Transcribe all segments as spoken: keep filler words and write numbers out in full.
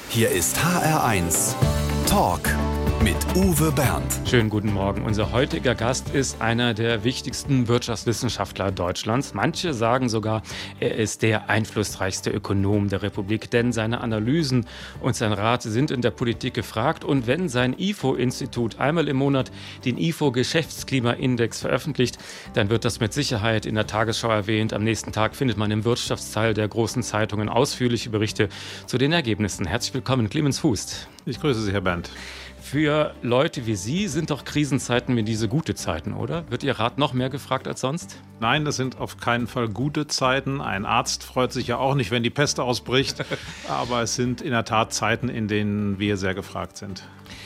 Hier ist H R eins Talk mit Uwe Bernd. Schönen guten Morgen. Unser heutiger Gast ist einer der wichtigsten Wirtschaftswissenschaftler Deutschlands. Manche sagen sogar, er ist der einflussreichste Ökonom der Republik, denn seine Analysen und sein Rat sind in der Politik gefragt. Und wenn sein I F O-Institut einmal im Monat den I F O-Geschäftsklimaindex veröffentlicht, dann wird das mit Sicherheit in der Tagesschau erwähnt. Am nächsten Tag findet man im Wirtschaftsteil der großen Zeitungen ausführliche Berichte zu den Ergebnissen. Herzlich willkommen, Clemens Fuß. Ich grüße Sie, Herr Bernd. Für Leute wie Sie sind doch Krisenzeiten wie diese gute Zeiten, oder? Wird Ihr Rat noch mehr gefragt als sonst? Nein, das sind auf keinen Fall gute Zeiten. Ein Arzt freut sich ja auch nicht, wenn die Pest ausbricht. Aber es sind in der Tat Zeiten, in denen wir sehr gefragt sind.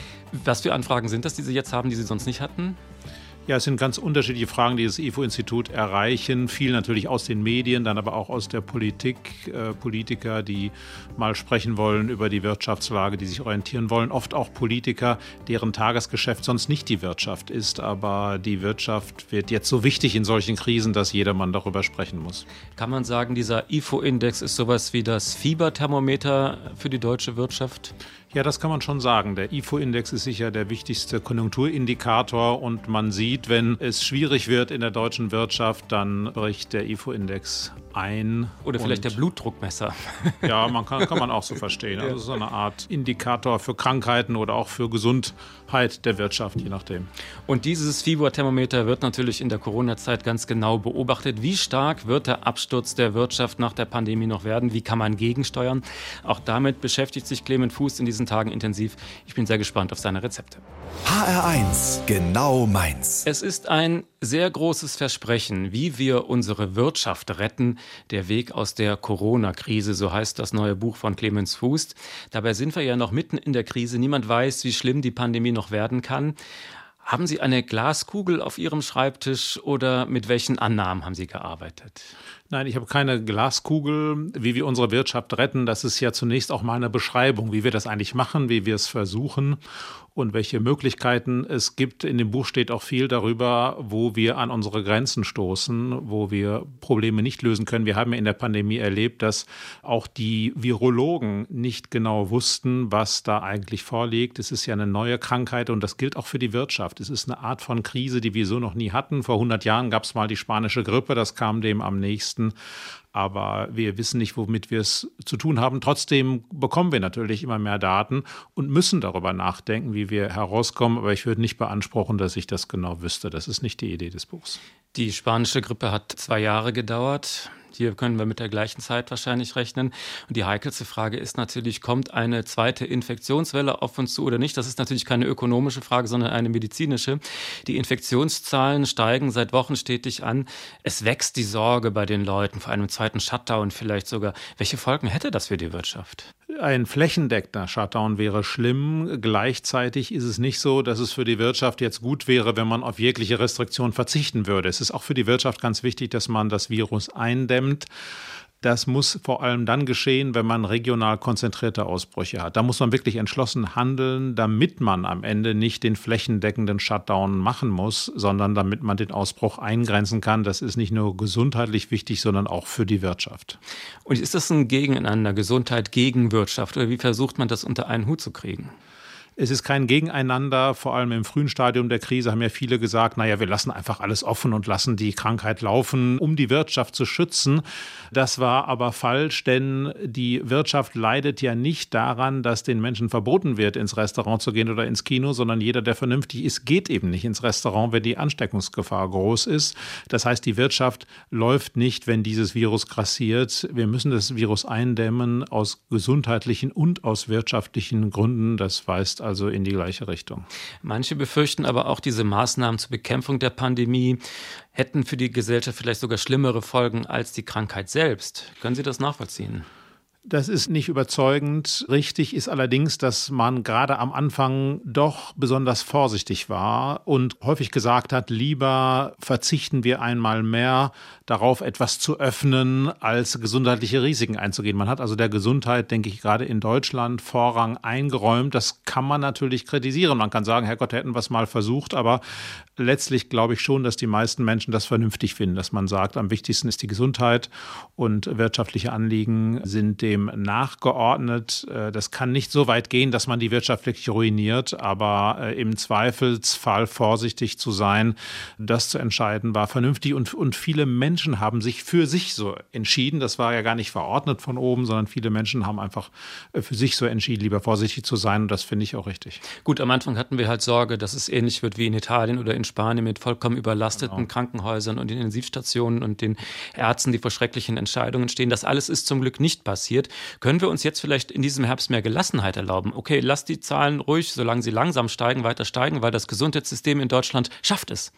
Was für Anfragen sind das, die Sie jetzt haben, die Sie sonst nicht hatten? Ja, es sind ganz unterschiedliche Fragen, die das I F O-Institut erreichen. Viel natürlich aus den Medien, dann aber auch aus der Politik. Äh, Politiker, die mal sprechen wollen über die Wirtschaftslage, die sich orientieren wollen. Oft auch Politiker, deren Tagesgeschäft sonst nicht die Wirtschaft ist. Aber die Wirtschaft wird jetzt so wichtig in solchen Krisen, dass jedermann darüber sprechen muss. Kann man sagen, dieser I F O-Index ist sowas wie das Fieberthermometer für die deutsche Wirtschaft? Ja, das kann man schon sagen. Der I F O-Index ist sicher der wichtigste Konjunkturindikator und man sieht, wenn es schwierig wird in der deutschen Wirtschaft, dann bricht der I F O-Index ein. Oder vielleicht der Blutdruckmesser. Ja, man kann, kann man auch so verstehen. Also es ist so eine Art Indikator für Krankheiten oder auch für Gesundheit der Wirtschaft, je nachdem. Und dieses Fieberthermometer wird natürlich in der Corona-Zeit ganz genau beobachtet. Wie stark wird der Absturz der Wirtschaft nach der Pandemie noch werden? Wie kann man gegensteuern? Auch damit beschäftigt sich Clemens Fuß in diesen Tagen intensiv. Ich bin sehr gespannt auf seine Rezepte. H R eins, genau meins. Es ist ein sehr großes Versprechen, wie wir unsere Wirtschaft retten. Der Weg aus der Corona-Krise, so heißt das neue Buch von Clemens Fuß. Dabei sind wir ja noch mitten in der Krise. Niemand weiß, wie schlimm die Pandemie noch werden kann. Haben Sie eine Glaskugel auf Ihrem Schreibtisch oder mit welchen Annahmen haben Sie gearbeitet? Nein, ich habe keine Glaskugel, wie wir unsere Wirtschaft retten. Das ist ja zunächst auch mal eine Beschreibung, wie wir das eigentlich machen, wie wir es versuchen und welche Möglichkeiten es gibt. In dem Buch steht auch viel darüber, wo wir an unsere Grenzen stoßen, wo wir Probleme nicht lösen können. Wir haben ja in der Pandemie erlebt, dass auch die Virologen nicht genau wussten, was da eigentlich vorliegt. Es ist ja eine neue Krankheit und das gilt auch für die Wirtschaft. Es ist eine Art von Krise, die wir so noch nie hatten. Vor hundert Jahren gab es mal die spanische Grippe, das kam dem am nächsten. Aber wir wissen nicht, womit wir es zu tun haben. Trotzdem bekommen wir natürlich immer mehr Daten und müssen darüber nachdenken, wie wir herauskommen. Aber ich würde nicht beanspruchen, dass ich das genau wüsste. Das ist nicht die Idee des Buchs. Die spanische Grippe hat zwei Jahre gedauert. Hier können wir mit der gleichen Zeit wahrscheinlich rechnen. Und die heikelste Frage ist natürlich, kommt eine zweite Infektionswelle auf uns zu oder nicht? Das ist natürlich keine ökonomische Frage, sondern eine medizinische. Die Infektionszahlen steigen seit Wochen stetig an. Es wächst die Sorge bei den Leuten vor einem zweiten Shutdown vielleicht sogar. Welche Folgen hätte das für die Wirtschaft? Ein flächendeckender Shutdown wäre schlimm. Gleichzeitig ist es nicht so, dass es für die Wirtschaft jetzt gut wäre, wenn man auf jegliche Restriktion verzichten würde. Es ist auch für die Wirtschaft ganz wichtig, dass man das Virus eindämmt. Das muss vor allem dann geschehen, wenn man regional konzentrierte Ausbrüche hat. Da muss man wirklich entschlossen handeln, damit man am Ende nicht den flächendeckenden Shutdown machen muss, sondern damit man den Ausbruch eingrenzen kann. Das ist nicht nur gesundheitlich wichtig, sondern auch für die Wirtschaft. Und ist das ein Gegeneinander, Gesundheit gegen Wirtschaft? Oder wie versucht man das unter einen Hut zu kriegen? Es ist kein Gegeneinander, vor allem im frühen Stadium der Krise haben ja viele gesagt, naja, wir lassen einfach alles offen und lassen die Krankheit laufen, um die Wirtschaft zu schützen. Das war aber falsch, denn die Wirtschaft leidet ja nicht daran, dass den Menschen verboten wird, ins Restaurant zu gehen oder ins Kino, sondern jeder, der vernünftig ist, geht eben nicht ins Restaurant, wenn die Ansteckungsgefahr groß ist. Das heißt, die Wirtschaft läuft nicht, wenn dieses Virus grassiert. Wir müssen das Virus eindämmen aus gesundheitlichen und aus wirtschaftlichen Gründen. Das weist also in die gleiche Richtung. Manche befürchten aber auch, diese Maßnahmen zur Bekämpfung der Pandemie hätten für die Gesellschaft vielleicht sogar schlimmere Folgen als die Krankheit selbst. Können Sie das nachvollziehen? Das ist nicht überzeugend. Richtig ist allerdings, dass man gerade am Anfang doch besonders vorsichtig war und häufig gesagt hat, lieber verzichten wir einmal mehr darauf, etwas zu öffnen, als gesundheitliche Risiken einzugehen. Man hat also der Gesundheit, denke ich, gerade in Deutschland Vorrang eingeräumt. Das kann man natürlich kritisieren. Man kann sagen, Herrgott, hätten wir es mal versucht, aber letztlich glaube ich schon, dass die meisten Menschen das vernünftig finden, dass man sagt, am wichtigsten ist die Gesundheit und wirtschaftliche Anliegen sind dem System nachgeordnet. Das kann nicht so weit gehen, dass man die Wirtschaft wirklich ruiniert, aber im Zweifelsfall vorsichtig zu sein, das zu entscheiden, war vernünftig. Und, und viele Menschen haben sich für sich so entschieden. Das war ja gar nicht verordnet von oben, sondern viele Menschen haben einfach für sich so entschieden, lieber vorsichtig zu sein. Und das finde ich auch richtig. Gut, am Anfang hatten wir halt Sorge, dass es ähnlich wird wie in Italien oder in Spanien mit vollkommen überlasteten genau. Krankenhäusern und Intensivstationen und den Ärzten, die vor schrecklichen Entscheidungen stehen. Das alles ist zum Glück nicht passiert. Können wir uns jetzt vielleicht in diesem Herbst mehr Gelassenheit erlauben? Okay, lasst die Zahlen ruhig, solange sie langsam steigen, weiter steigen, weil das Gesundheitssystem in Deutschland schafft es.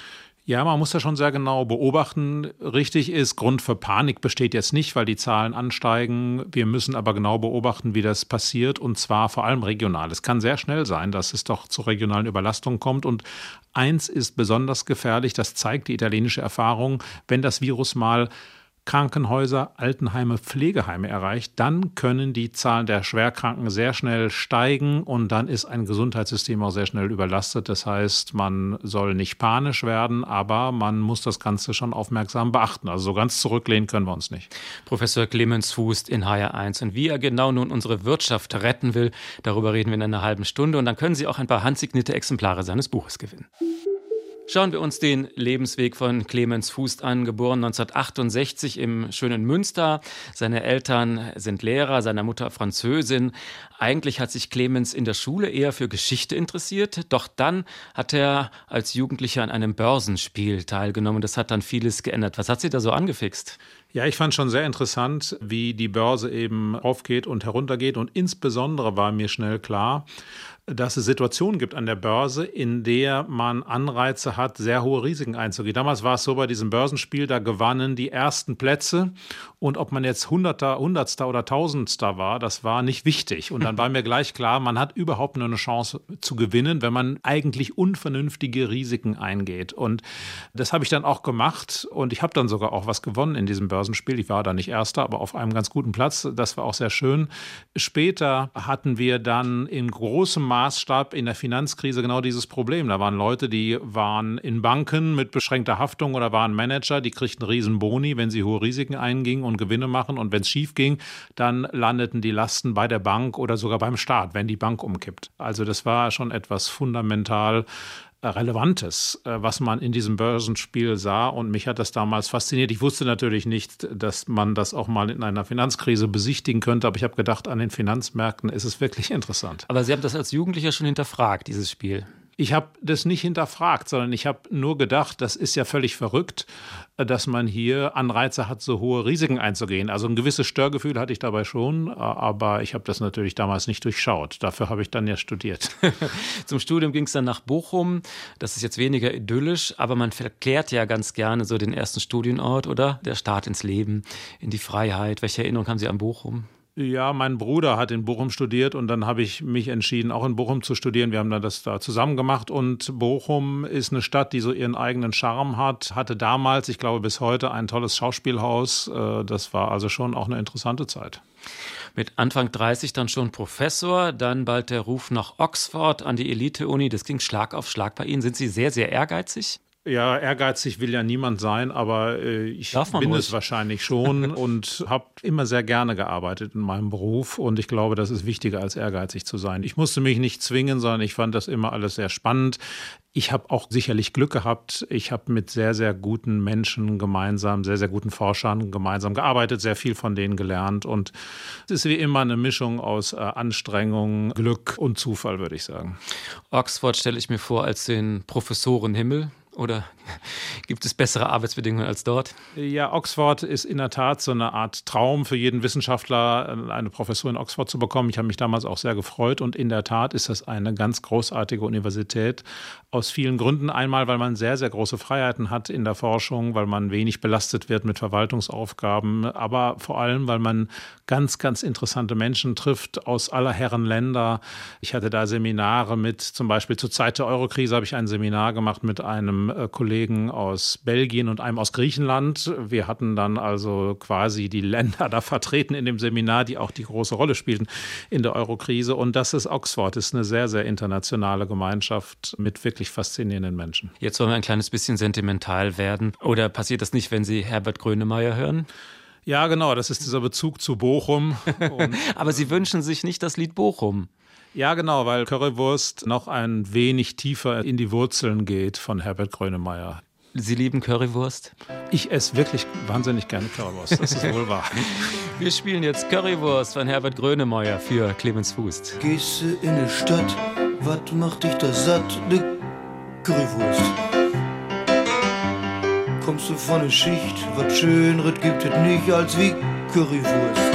Ja, man muss das schon sehr genau beobachten. Richtig ist, Grund für Panik besteht jetzt nicht, weil die Zahlen ansteigen. Wir müssen aber genau beobachten, wie das passiert, und zwar vor allem regional. Es kann sehr schnell sein, dass es doch zu regionalen Überlastungen kommt. Und eins ist besonders gefährlich, das zeigt die italienische Erfahrung: Wenn das Virus mal Krankenhäuser, Altenheime, Pflegeheime erreicht, dann können die Zahlen der Schwerkranken sehr schnell steigen und dann ist ein Gesundheitssystem auch sehr schnell überlastet. Das heißt, man soll nicht panisch werden, aber man muss das Ganze schon aufmerksam beachten. Also so ganz zurücklehnen können wir uns nicht. Professor Clemens Fußt in H R eins. Und wie er genau nun unsere Wirtschaft retten will, darüber reden wir in einer halben Stunde. Und dann können Sie auch ein paar handsignierte Exemplare seines Buches gewinnen. Schauen wir uns den Lebensweg von Clemens Fußt an, geboren neunzehnhundertachtundsechzig im schönen Münster. Seine Eltern sind Lehrer, seine Mutter Französin. Eigentlich hat sich Clemens in der Schule eher für Geschichte interessiert, doch dann hat er als Jugendlicher an einem Börsenspiel teilgenommen. Das hat dann vieles geändert. Was hat Sie da so angefixt? Ja, ich fand schon sehr interessant, wie die Börse eben aufgeht und heruntergeht. Und insbesondere war mir schnell klar, dass es Situationen gibt an der Börse, in der man Anreize hat, sehr hohe Risiken einzugehen. Damals war es so bei diesem Börsenspiel, da gewannen die ersten Plätze. Und ob man jetzt Hunderter, Hundertster oder Tausendster war, das war nicht wichtig. Und dann war mir gleich klar, man hat überhaupt nur eine Chance zu gewinnen, wenn man eigentlich unvernünftige Risiken eingeht. Und das habe ich dann auch gemacht. Und ich habe dann sogar auch was gewonnen in diesem Börsenspiel. Ich war da nicht Erster, aber auf einem ganz guten Platz. Das war auch sehr schön. Später hatten wir dann in großem Maßstab in der Finanzkrise genau dieses Problem. Da waren Leute, die waren in Banken mit beschränkter Haftung oder waren Manager, die kriegten riesen Boni, wenn sie hohe Risiken eingingen und Gewinne machen. Und wenn es schief ging, dann landeten die Lasten bei der Bank oder sogar beim Staat, wenn die Bank umkippt. Also das war schon etwas fundamental Relevantes, was man in diesem Börsenspiel sah, und mich hat das damals fasziniert. Ich wusste natürlich nicht, dass man das auch mal in einer Finanzkrise besichtigen könnte, aber ich habe gedacht, an den Finanzmärkten ist es wirklich interessant. Aber Sie haben das als Jugendlicher schon hinterfragt, dieses Spiel? Ich habe das nicht hinterfragt, sondern ich habe nur gedacht, das ist ja völlig verrückt, dass man hier Anreize hat, so hohe Risiken einzugehen. Also ein gewisses Störgefühl hatte ich dabei schon, aber ich habe das natürlich damals nicht durchschaut. Dafür habe ich dann ja studiert. Zum Studium ging es dann nach Bochum. Das ist jetzt weniger idyllisch, aber man verklärt ja ganz gerne so den ersten Studienort, oder? Der Start ins Leben, in die Freiheit. Welche Erinnerung haben Sie an Bochum? Ja, mein Bruder hat in Bochum studiert und dann habe ich mich entschieden, auch in Bochum zu studieren. Wir haben dann das da zusammen gemacht und Bochum ist eine Stadt, die so ihren eigenen Charme hat, hatte damals, ich glaube bis heute, ein tolles Schauspielhaus. Das war also schon auch eine interessante Zeit. Mit Anfang dreißig dann schon Professor, dann bald der Ruf nach Oxford an die Elite-Uni. Das ging Schlag auf Schlag bei Ihnen. Sind Sie sehr, sehr ehrgeizig? Ja, ehrgeizig will ja niemand sein, aber äh, ich bin ruhig. es wahrscheinlich schon und habe immer sehr gerne gearbeitet in meinem Beruf und ich glaube, das ist wichtiger als ehrgeizig zu sein. Ich musste mich nicht zwingen, sondern ich fand das immer alles sehr spannend. Ich habe auch sicherlich Glück gehabt. Ich habe mit sehr, sehr guten Menschen gemeinsam, sehr, sehr guten Forschern gemeinsam gearbeitet, sehr viel von denen gelernt und es ist wie immer eine Mischung aus äh, Anstrengung, Glück und Zufall, würde ich sagen. Oxford stelle ich mir vor als den Professorenhimmel. Oder gibt es bessere Arbeitsbedingungen als dort? Ja, Oxford ist in der Tat so eine Art Traum für jeden Wissenschaftler, eine Professur in Oxford zu bekommen. Ich habe mich damals auch sehr gefreut und in der Tat ist das eine ganz großartige Universität aus vielen Gründen. Einmal, weil man sehr, sehr große Freiheiten hat in der Forschung, weil man wenig belastet wird mit Verwaltungsaufgaben, aber vor allem, weil man ganz, ganz interessante Menschen trifft aus aller Herren Länder. Ich hatte da Seminare mit, zum Beispiel zur Zeit der Eurokrise habe ich ein Seminar gemacht mit einem Kollegen aus Belgien und einem aus Griechenland. Wir hatten dann also quasi die Länder da vertreten in dem Seminar, die auch die große Rolle spielten in der Eurokrise. Und das ist Oxford, das ist eine sehr, sehr internationale Gemeinschaft mit wirklich faszinierenden Menschen. Jetzt wollen wir ein kleines bisschen sentimental werden. Oder passiert das nicht, wenn Sie Herbert Grönemeyer hören? Ja, genau, das ist dieser Bezug zu Bochum. Und Aber Sie wünschen sich nicht das Lied Bochum. ja, genau, weil Currywurst noch ein wenig tiefer in die Wurzeln geht von Herbert Grönemeyer. Sie lieben Currywurst? Ich esse wirklich wahnsinnig gerne Currywurst, das ist wohl wahr. Wir spielen jetzt Currywurst von Herbert Grönemeyer für Clemens Fuß. Gehst du in die Stadt, wat macht dich da satt? Ne Currywurst. Kommst du von der Schicht, wat Schönres gibt es nicht als wie Currywurst.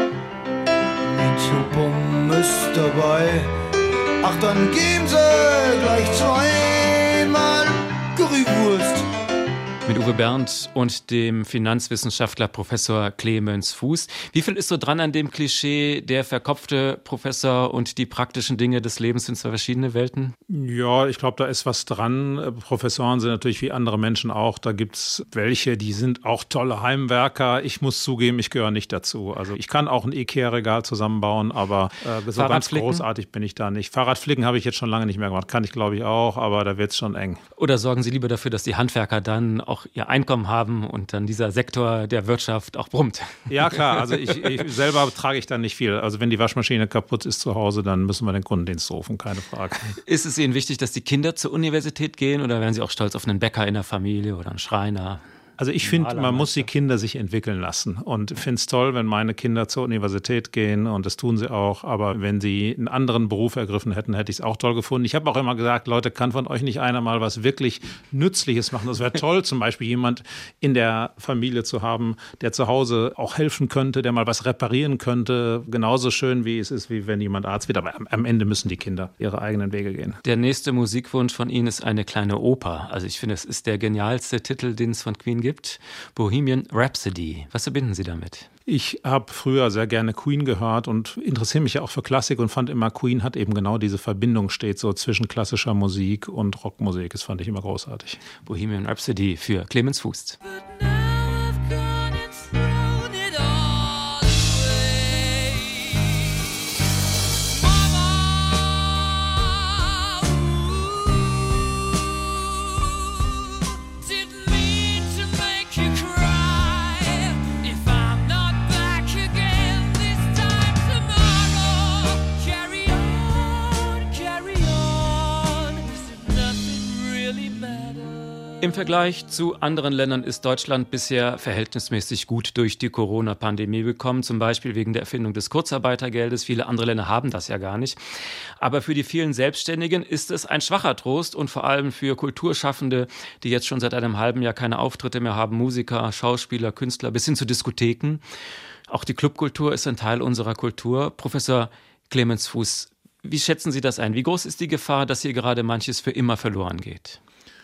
Mit Pommes dabei, ach dann geben sie gleich zweimal Currywurst. Mit Uwe Bernd und dem Finanzwissenschaftler Professor Clemens Fuß. Wie viel ist so dran an dem Klischee, der verkopfte Professor und die praktischen Dinge des Lebens sind zwei verschiedene Welten? Ja, ich glaube, da ist was dran. Professoren sind natürlich wie andere Menschen auch. Da gibt es welche, die sind auch tolle Heimwerker. Ich muss zugeben, ich gehöre nicht dazu. Also ich kann auch ein Ikea-Regal zusammenbauen, aber äh, so ganz großartig bin ich da nicht. Fahrradflicken habe ich jetzt schon lange nicht mehr gemacht. Kann ich, glaube ich, auch, aber da wird es schon eng. Oder sorgen Sie lieber dafür, dass die Handwerker dann auch ihr Einkommen haben und dann dieser Sektor der Wirtschaft auch brummt? Ja, klar. Also ich, ich selber trage ich dann nicht viel. Also wenn die Waschmaschine kaputt ist zu Hause, dann müssen wir den Kundendienst rufen, keine Frage. Ist es Ihnen wichtig, dass die Kinder zur Universität gehen oder wären Sie auch stolz auf einen Bäcker in der Familie oder einen Schreiner? Also ich finde, man muss die Kinder sich entwickeln lassen und finde es toll, wenn meine Kinder zur Universität gehen und das tun sie auch, aber wenn sie einen anderen Beruf ergriffen hätten, hätte ich es auch toll gefunden. Ich habe auch immer gesagt, Leute, kann von euch nicht einer mal was wirklich Nützliches machen? Das wäre toll, zum Beispiel jemand in der Familie zu haben, der zu Hause auch helfen könnte, der mal was reparieren könnte. Genauso schön, wie es ist, wie wenn jemand Arzt wird, aber am Ende müssen die Kinder ihre eigenen Wege gehen. Der nächste Musikwunsch von Ihnen ist eine kleine Oper. Also ich finde, es ist der genialste Titel, den es von Queen gibt. Bohemian Rhapsody. Was verbinden Sie damit? Ich habe früher sehr gerne Queen gehört und interessiere mich ja auch für Klassik und fand immer, Queen hat eben genau diese Verbindung, steht so zwischen klassischer Musik und Rockmusik. Das fand ich immer großartig. Bohemian Rhapsody für Clemens Fuß. Im Vergleich zu anderen Ländern ist Deutschland bisher verhältnismäßig gut durch die Corona-Pandemie gekommen, zum Beispiel wegen der Erfindung des Kurzarbeitergeldes. Viele andere Länder haben das ja gar nicht. Aber für die vielen Selbstständigen ist es ein schwacher Trost und vor allem für Kulturschaffende, die jetzt schon seit einem halben Jahr keine Auftritte mehr haben, Musiker, Schauspieler, Künstler bis hin zu Diskotheken. Auch die Clubkultur ist ein Teil unserer Kultur. Professor Clemens Fuß, wie schätzen Sie das ein? Wie groß ist die Gefahr, dass hier gerade manches für immer verloren geht?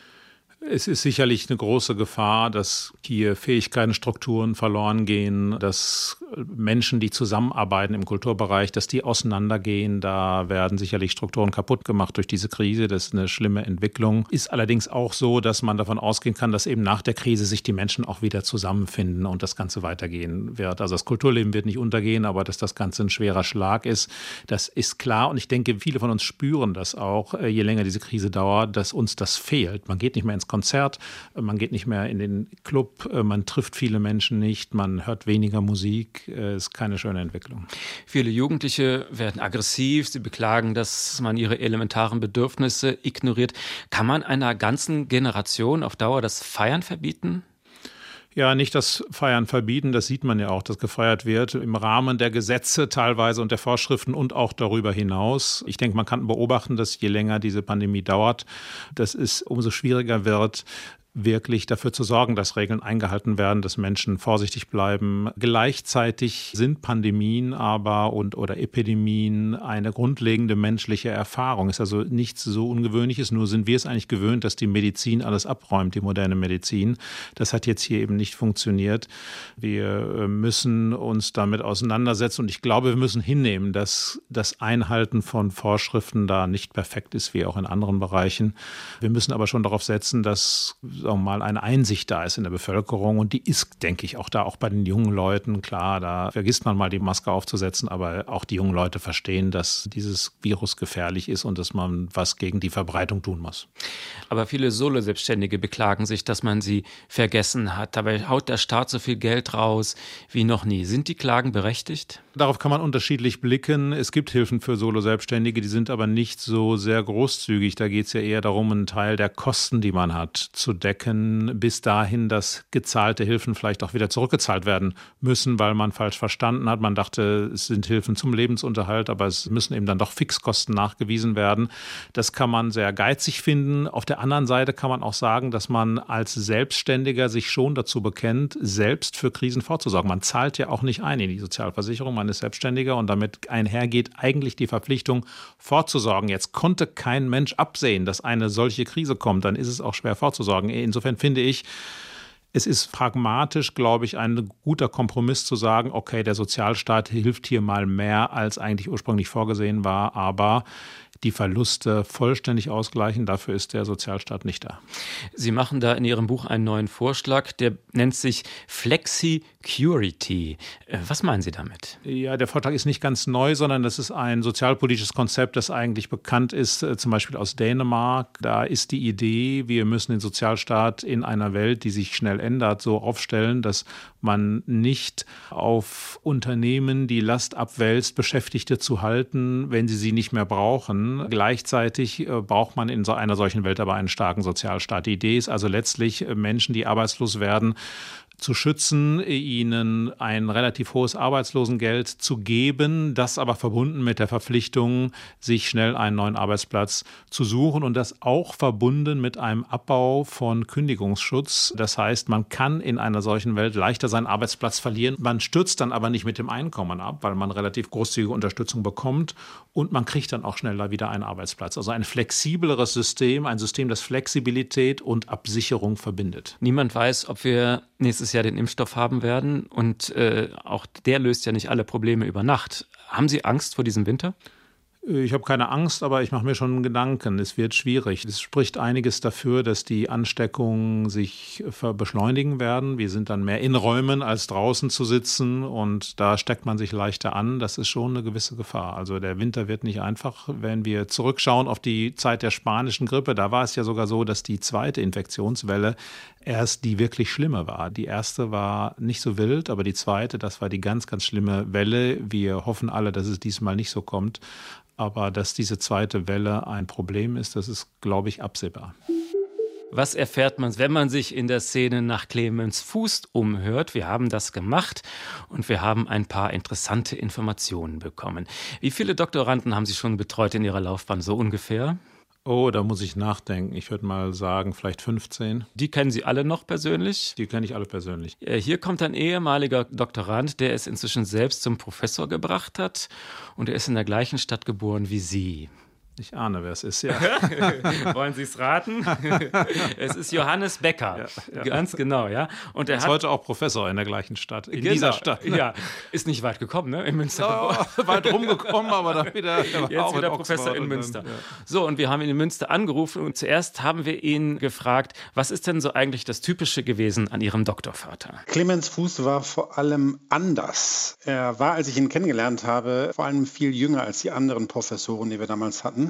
Es ist sicherlich eine große Gefahr, dass hier Fähigkeiten, Strukturen verloren gehen, dass Menschen, die zusammenarbeiten im Kulturbereich, dass die auseinandergehen. Da werden sicherlich Strukturen kaputt gemacht durch diese Krise. Das ist eine schlimme Entwicklung. Ist allerdings auch so, dass man davon ausgehen kann, dass eben nach der Krise sich die Menschen auch wieder zusammenfinden und das Ganze weitergehen wird. Also das Kulturleben wird nicht untergehen, aber dass das Ganze ein schwerer Schlag ist, das ist klar. Und ich denke, viele von uns spüren das auch, je länger diese Krise dauert, dass uns das fehlt. Man geht nicht mehr ins Konzert, man geht nicht mehr in den Club, man trifft viele Menschen nicht, man hört weniger Musik, ist keine schöne Entwicklung. Viele Jugendliche werden aggressiv, sie beklagen, dass man ihre elementaren Bedürfnisse ignoriert. Kann man einer ganzen Generation auf Dauer das Feiern verbieten? Ja, nicht das Feiern verbieten, das sieht man ja auch, dass gefeiert wird im Rahmen der Gesetze teilweise und der Vorschriften und auch darüber hinaus. Ich denke, man kann beobachten, dass je länger diese Pandemie dauert, dass es umso schwieriger wird, wirklich dafür zu sorgen, dass Regeln eingehalten werden, dass Menschen vorsichtig bleiben. Gleichzeitig sind Pandemien aber und oder Epidemien eine grundlegende menschliche Erfahrung. Ist also nichts so Ungewöhnliches, nur sind wir es eigentlich gewöhnt, dass die Medizin alles abräumt, die moderne Medizin. Das hat jetzt hier eben nicht funktioniert. Wir müssen uns damit auseinandersetzen und ich glaube, wir müssen hinnehmen, dass das Einhalten von Vorschriften da nicht perfekt ist, wie auch in anderen Bereichen. Wir müssen aber schon darauf setzen, dass sagen wir mal, eine Einsicht da ist in der Bevölkerung. Und die ist, denke ich, auch da, auch bei den jungen Leuten. Klar, da vergisst man mal die Maske aufzusetzen, aber auch die jungen Leute verstehen, dass dieses Virus gefährlich ist und dass man was gegen die Verbreitung tun muss. Aber viele Solo-Selbstständige beklagen sich, dass man sie vergessen hat. Dabei haut der Staat so viel Geld raus wie noch nie. Sind die Klagen berechtigt? Darauf kann man unterschiedlich blicken. Es gibt Hilfen für Solo-Selbstständige, die sind aber nicht so sehr großzügig. Da geht es ja eher darum, einen Teil der Kosten, die man hat, zu decken, bis dahin, dass gezahlte Hilfen vielleicht auch wieder zurückgezahlt werden müssen, weil man falsch verstanden hat. Man dachte, es sind Hilfen zum Lebensunterhalt, aber es müssen eben dann doch Fixkosten nachgewiesen werden. Das kann man sehr geizig finden. Auf der anderen Seite kann man auch sagen, dass man als Selbstständiger sich schon dazu bekennt, selbst für Krisen vorzusorgen. Man zahlt ja auch nicht ein in die Sozialversicherung, man ist Selbstständiger und damit einhergeht eigentlich die Verpflichtung, vorzusorgen. Jetzt konnte kein Mensch absehen, dass eine solche Krise kommt, dann ist es auch schwer vorzusorgen. Insofern finde ich, es ist pragmatisch, glaube ich, ein guter Kompromiss zu sagen, okay, der Sozialstaat hilft hier mal mehr, als eigentlich ursprünglich vorgesehen war, aber die Verluste vollständig ausgleichen, dafür ist der Sozialstaat nicht da. Sie machen da in Ihrem Buch einen neuen Vorschlag, der nennt sich Flexicurity. Was meinen Sie damit? Ja, der Vorschlag ist nicht ganz neu, sondern das ist ein sozialpolitisches Konzept, das eigentlich bekannt ist, zum Beispiel aus Dänemark. Da ist die Idee, wir müssen den Sozialstaat in einer Welt, die sich schnell ändert, so aufstellen, dass man nicht auf Unternehmen die Last abwälzt, Beschäftigte zu halten, wenn sie sie nicht mehr brauchen. Gleichzeitig braucht man in so einer solchen Welt aber einen starken Sozialstaat. Die Idee ist also letztlich, Menschen, die arbeitslos werden, zu schützen, ihnen ein relativ hohes Arbeitslosengeld zu geben, das aber verbunden mit der Verpflichtung, sich schnell einen neuen Arbeitsplatz zu suchen und das auch verbunden mit einem Abbau von Kündigungsschutz. Das heißt, man kann in einer solchen Welt leichter seinen Arbeitsplatz verlieren. Man stürzt dann aber nicht mit dem Einkommen ab, weil man relativ großzügige Unterstützung bekommt und man kriegt dann auch schneller wieder einen Arbeitsplatz. Also ein flexibleres System, ein System, das Flexibilität und Absicherung verbindet. Niemand weiß, ob wir nächstes Jahr den Impfstoff haben werden und äh, auch der löst ja nicht alle Probleme über Nacht. Haben Sie Angst vor diesem Winter? Ich habe keine Angst, aber ich mache mir schon Gedanken. Es wird schwierig. Es spricht einiges dafür, dass die Ansteckungen sich beschleunigen werden. Wir sind dann mehr in Räumen, als draußen zu sitzen. Und da steckt man sich leichter an. Das ist schon eine gewisse Gefahr. Also der Winter wird nicht einfach. Wenn wir zurückschauen auf die Zeit der spanischen Grippe, da war es ja sogar so, dass die zweite Infektionswelle erst die wirklich schlimme war. Die erste war nicht so wild, aber die zweite, das war die ganz, ganz schlimme Welle. Wir hoffen alle, dass es diesmal nicht so kommt. Aber dass diese zweite Welle ein Problem ist, das ist, glaube ich, absehbar. Was erfährt man, wenn man sich in der Szene nach Clemens Fuß umhört? Wir haben das gemacht und wir haben ein paar interessante Informationen bekommen. Wie viele Doktoranden haben Sie schon betreut in Ihrer Laufbahn, so ungefähr? Oh, da muss ich nachdenken. Ich würde mal sagen, vielleicht fünfzehn. Die kennen Sie alle noch persönlich? Die kenne ich alle persönlich. Hier kommt ein ehemaliger Doktorand, der es inzwischen selbst zum Professor gebracht hat. Und er ist in der gleichen Stadt geboren wie Sie. Ich ahne, wer es ist, ja. Wollen Sie es raten? Es ist Johannes Becker. Ja, ja. Ganz genau, ja. Und er ist hat heute auch Professor in der gleichen Stadt, in genau, dieser Stadt. Ne? Ja, ist nicht weit gekommen, ne? In Münster. Oh, weit rumgekommen, aber dann wieder. Jetzt wieder Professor in Münster. Dann, ja. So, und wir haben ihn in Münster angerufen und zuerst haben wir ihn gefragt, was ist denn so eigentlich das Typische gewesen an Ihrem Doktorvater? Clemens Fuß war vor allem anders. Er war, als ich ihn kennengelernt habe, vor allem viel jünger als die anderen Professoren, die wir damals hatten.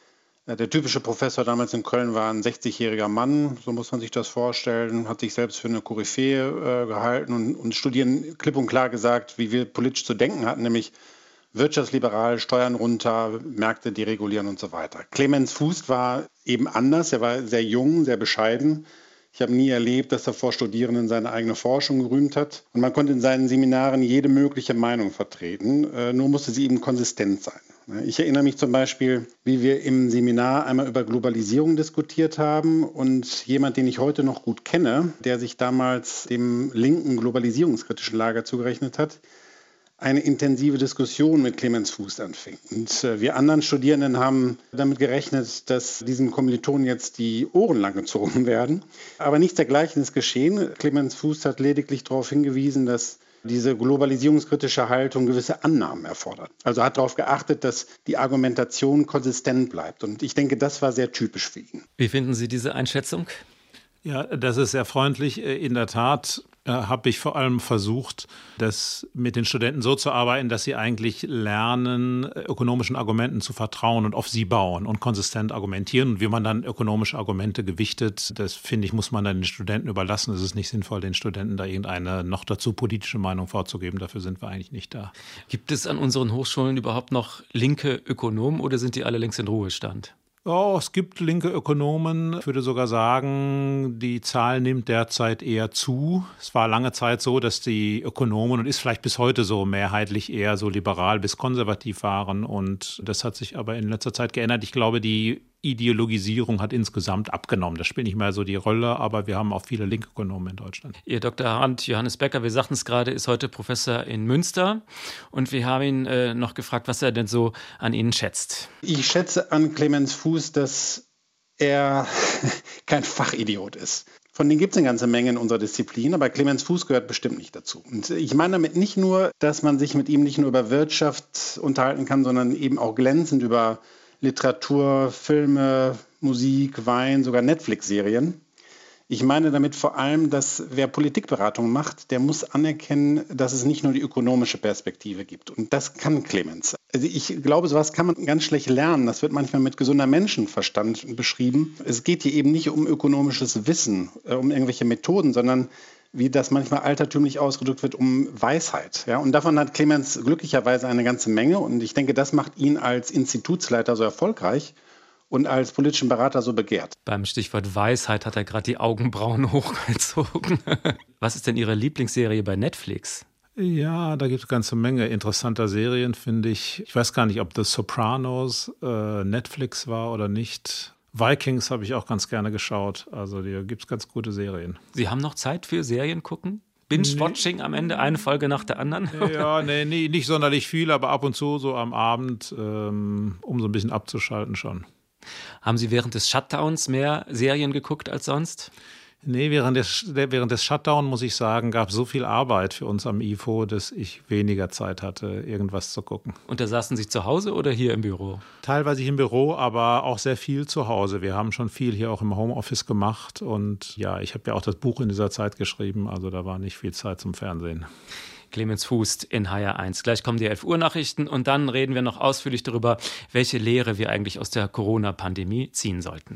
Der typische Professor damals in Köln war ein sechzigjähriger Mann, so muss man sich das vorstellen, hat sich selbst für eine Koryphäe äh, gehalten und, und Studierenden klipp und klar gesagt, wie wir politisch zu denken hatten, nämlich wirtschaftsliberal, Steuern runter, Märkte deregulieren und so weiter. Clemens Fuß war eben anders, er war sehr jung, sehr bescheiden. Ich habe nie erlebt, dass er vor Studierenden seine eigene Forschung gerühmt hat. Und man konnte in seinen Seminaren jede mögliche Meinung vertreten, äh, nur musste sie eben konsistent sein. Ich erinnere mich zum Beispiel, wie wir im Seminar einmal über Globalisierung diskutiert haben und jemand, den ich heute noch gut kenne, der sich damals dem linken globalisierungskritischen Lager zugerechnet hat, eine intensive Diskussion mit Clemens Fuß anfing. Und äh, wir anderen Studierenden haben damit gerechnet, dass diesem Kommilitonen jetzt die Ohren lang gezogen werden. Aber nichts dergleichen ist geschehen. Clemens Fuß hat lediglich darauf hingewiesen, dass diese globalisierungskritische Haltung gewisse Annahmen erfordert. Also hat darauf geachtet, dass die Argumentation konsistent bleibt. Und ich denke, das war sehr typisch für ihn. Wie finden Sie diese Einschätzung? Ja, das ist sehr freundlich. In der Tat äh, habe ich vor allem versucht, das mit den Studenten so zu arbeiten, dass sie eigentlich lernen, ökonomischen Argumenten zu vertrauen und auf sie bauen und konsistent argumentieren. Und wie man dann ökonomische Argumente gewichtet, das finde ich, muss man dann den Studenten überlassen. Es ist nicht sinnvoll, den Studenten da irgendeine noch dazu politische Meinung vorzugeben. Dafür sind wir eigentlich nicht da. Gibt es an unseren Hochschulen überhaupt noch linke Ökonomen oder sind die alle längst in Ruhestand? Oh, es gibt linke Ökonomen. Ich würde sogar sagen, die Zahl nimmt derzeit eher zu. Es war lange Zeit so, dass die Ökonomen, und ist vielleicht bis heute so, mehrheitlich eher so liberal bis konservativ waren. Und das hat sich aber in letzter Zeit geändert. Ich glaube, die Ideologisierung hat insgesamt abgenommen. Das spielt nicht mehr so die Rolle, aber wir haben auch viele Linkökonomen in Deutschland. Ihr Doktor Arndt Johannes Becker, wir sagten es gerade, ist heute Professor in Münster und wir haben ihn äh, noch gefragt, was er denn so an Ihnen schätzt. Ich schätze an Clemens Fuß, dass er kein Fachidiot ist. Von denen gibt es eine ganze Menge in unserer Disziplin, aber Clemens Fuß gehört bestimmt nicht dazu. Und ich meine damit nicht nur, dass man sich mit ihm nicht nur über Wirtschaft unterhalten kann, sondern eben auch glänzend über Literatur, Filme, Musik, Wein, sogar Netflix-Serien. Ich meine damit vor allem, dass wer Politikberatung macht, der muss anerkennen, dass es nicht nur die ökonomische Perspektive gibt. Und das kann Clemens. Also ich glaube, sowas kann man ganz schlecht lernen. Das wird manchmal mit gesunder Menschenverstand beschrieben. Es geht hier eben nicht um ökonomisches Wissen, um irgendwelche Methoden, sondern wie das manchmal altertümlich ausgedrückt wird, um Weisheit. Ja, und davon hat Clemens glücklicherweise eine ganze Menge. Und ich denke, das macht ihn als Institutsleiter so erfolgreich und als politischen Berater so begehrt. Beim Stichwort Weisheit hat er gerade die Augenbrauen hochgezogen. Was ist denn Ihre Lieblingsserie bei Netflix? Ja, da gibt es eine ganze Menge interessanter Serien, finde ich. Ich weiß gar nicht, ob The Sopranos äh, Netflix war oder nicht. Vikings habe ich auch ganz gerne geschaut. Also da gibt es ganz gute Serien. Sie haben noch Zeit für Serien gucken? Binge-Watching nee. Am Ende, eine Folge nach der anderen? Ja, nee, nee, nicht sonderlich viel, aber ab und zu so am Abend, ähm, um so ein bisschen abzuschalten schon. Haben Sie während des Shutdowns mehr Serien geguckt als sonst? Nee, während des, während des Shutdown, muss ich sagen, gab es so viel Arbeit für uns am I F O, dass ich weniger Zeit hatte, irgendwas zu gucken. Und da saßen Sie zu Hause oder hier im Büro? Teilweise im Büro, aber auch sehr viel zu Hause. Wir haben schon viel hier auch im Homeoffice gemacht. Und ja, ich habe ja auch das Buch in dieser Zeit geschrieben, also da war nicht viel Zeit zum Fernsehen. Clemens Fuß in H R eins. Gleich kommen die elf Uhr Nachrichten und dann reden wir noch ausführlich darüber, welche Lehre wir eigentlich aus der Corona-Pandemie ziehen sollten.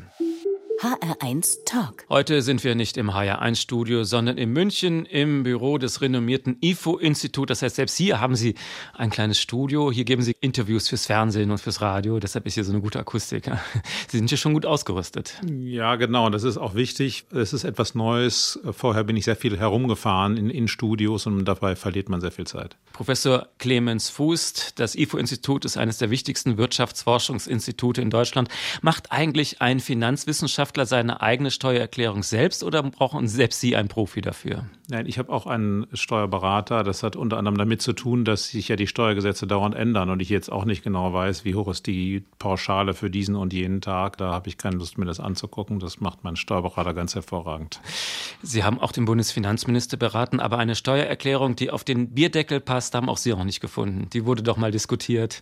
H R eins Talk. Heute sind wir nicht im H R eins Studio, sondern in München im Büro des renommierten I F O-Instituts. Das heißt, selbst hier haben Sie ein kleines Studio. Hier geben Sie Interviews fürs Fernsehen und fürs Radio. Deshalb ist hier so eine gute Akustik. Sie sind hier schon gut ausgerüstet. Ja, genau. Das ist auch wichtig. Es ist etwas Neues. Vorher bin ich sehr viel herumgefahren in, in Studios und dabei verliert man sehr viel Zeit. Professor Clemens Fuß, das I F O-Institut ist eines der wichtigsten Wirtschaftsforschungsinstitute in Deutschland. Macht eigentlich ein Finanzwissenschaftler seine eigene Steuererklärung selbst oder brauchen selbst Sie einen Profi dafür? Nein, ich habe auch einen Steuerberater. Das hat unter anderem damit zu tun, dass sich ja die Steuergesetze dauernd ändern und ich jetzt auch nicht genau weiß, wie hoch ist die Pauschale für diesen und jenen Tag. Da habe ich keine Lust, mir das anzugucken. Das macht mein Steuerberater ganz hervorragend. Sie haben auch den Bundesfinanzminister beraten, aber eine Steuererklärung, die auf den Bierdeckel passt, haben auch Sie noch nicht gefunden. Die wurde doch mal diskutiert.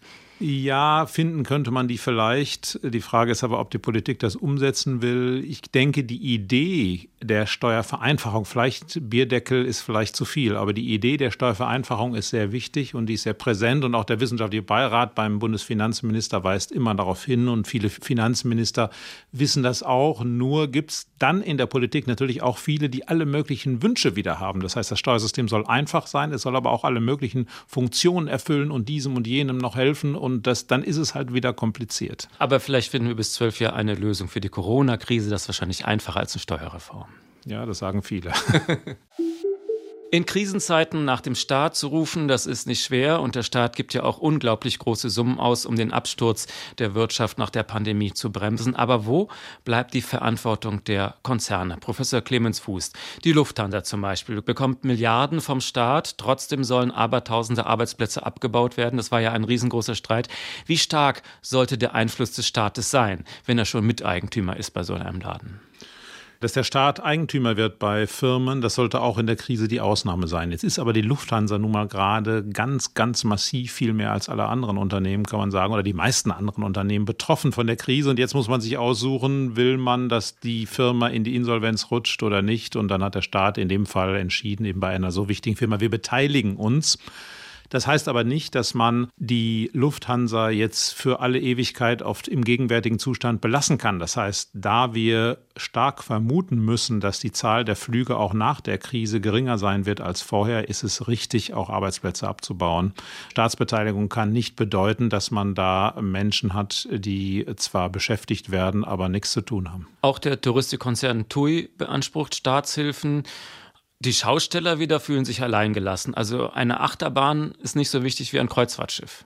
Ja, finden könnte man die vielleicht. Die Frage ist aber, ob die Politik das umsetzen will. Ich denke, die Idee der Steuervereinfachung, vielleicht Bierdeckel ist vielleicht zu viel, aber die Idee der Steuervereinfachung ist sehr wichtig und die ist sehr präsent und auch der wissenschaftliche Beirat beim Bundesfinanzminister weist immer darauf hin und viele Finanzminister wissen das auch. Nur gibt es dann in der Politik natürlich auch viele, die alle möglichen Wünsche wieder haben. Das heißt, das Steuersystem soll einfach sein, es soll aber auch alle möglichen Funktionen erfüllen und diesem und jenem noch helfen und das, dann ist es halt wieder kompliziert. Aber vielleicht finden wir bis zwölf Jahre eine Lösung für die Corona-Krise. Das ist wahrscheinlich einfacher als eine Steuerreform. Ja, das sagen viele. In Krisenzeiten nach dem Staat zu rufen, das ist nicht schwer. Und der Staat gibt ja auch unglaublich große Summen aus, um den Absturz der Wirtschaft nach der Pandemie zu bremsen. Aber wo bleibt die Verantwortung der Konzerne? Professor Clemens Fuß, die Lufthansa zum Beispiel, bekommt Milliarden vom Staat. Trotzdem sollen abertausende Arbeitsplätze abgebaut werden. Das war ja ein riesengroßer Streit. Wie stark sollte der Einfluss des Staates sein, wenn er schon Miteigentümer ist bei so einem Laden? Dass der Staat Eigentümer wird bei Firmen, das sollte auch in der Krise die Ausnahme sein. Jetzt ist aber die Lufthansa nun mal gerade ganz, ganz massiv, viel mehr als alle anderen Unternehmen, kann man sagen, oder die meisten anderen Unternehmen betroffen von der Krise. Und jetzt muss man sich aussuchen, will man, dass die Firma in die Insolvenz rutscht oder nicht. Und dann hat der Staat in dem Fall entschieden, eben bei einer so wichtigen Firma, wir beteiligen uns. Das heißt aber nicht, dass man die Lufthansa jetzt für alle Ewigkeit oft im gegenwärtigen Zustand belassen kann. Das heißt, da wir stark vermuten müssen, dass die Zahl der Flüge auch nach der Krise geringer sein wird als vorher, ist es richtig, auch Arbeitsplätze abzubauen. Staatsbeteiligung kann nicht bedeuten, dass man da Menschen hat, die zwar beschäftigt werden, aber nichts zu tun haben. Auch der Touristikkonzern T U I beansprucht Staatshilfen. Die Schausteller wieder fühlen sich alleingelassen. Also eine Achterbahn ist nicht so wichtig wie ein Kreuzfahrtschiff.